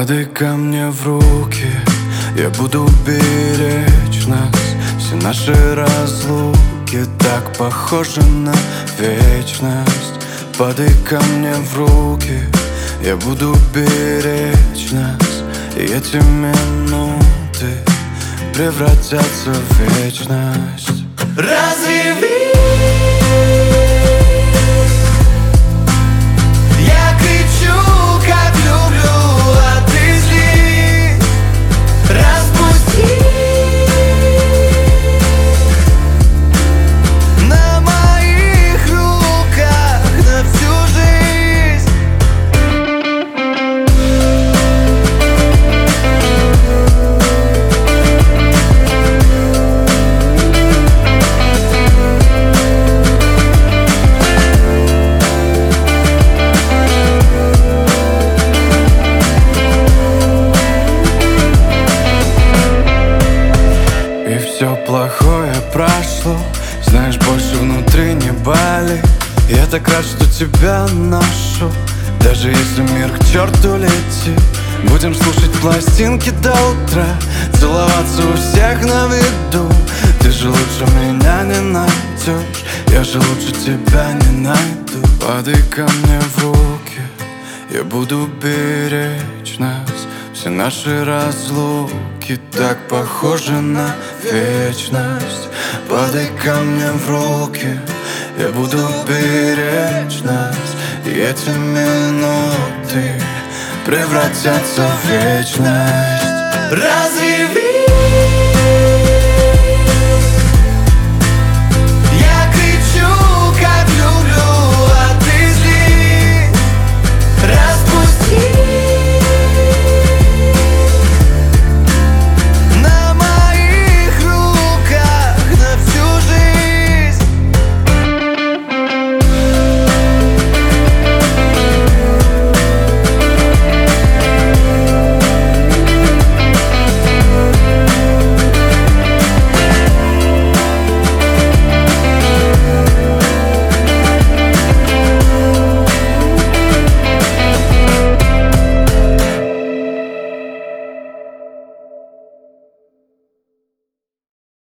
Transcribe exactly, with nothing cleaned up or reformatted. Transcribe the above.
Падай ко мне в руки, я буду беречь нас. Все наши разлуки так похожи на вечность. Падай ко мне в руки, я буду беречь нас. И эти минуты превратятся в вечность. Разреви. Все плохое прошло, знаешь, больше внутри не болит. Я так рад, что тебя нашел. Даже если мир к черту летит, будем слушать пластинки до утра, целоваться у всех на виду. Ты же лучше меня не найдешь, я же лучше тебя не найду. Падай ко мне в руки, я буду беречь нас. Все наши разлуки так похожи на вечность. Падай ко мне в руки, я буду беречь нас. И эти минуты превратятся в вечность. Разреви.